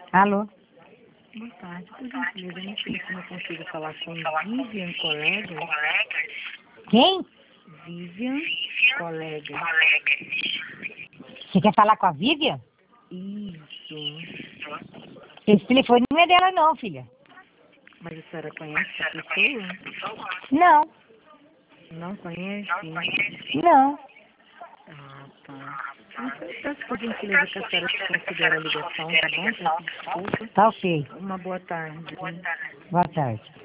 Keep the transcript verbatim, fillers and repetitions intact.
Alô? Boa tarde, por gentileza, eu não sei se eu consigo falar com Vivian Colega. Quem? Vivian Colega. Você quer falar com a Vivian? Isso. Esse telefone não é dela não, filha. Mas a senhora conhece essa pessoa? Não, Não conhece? não. Ah, tá. Então, eu peço por gentileza que a senhora considere a ligação, tá bom? Peço desculpa. Tá ok. Uma boa tarde. Boa tarde.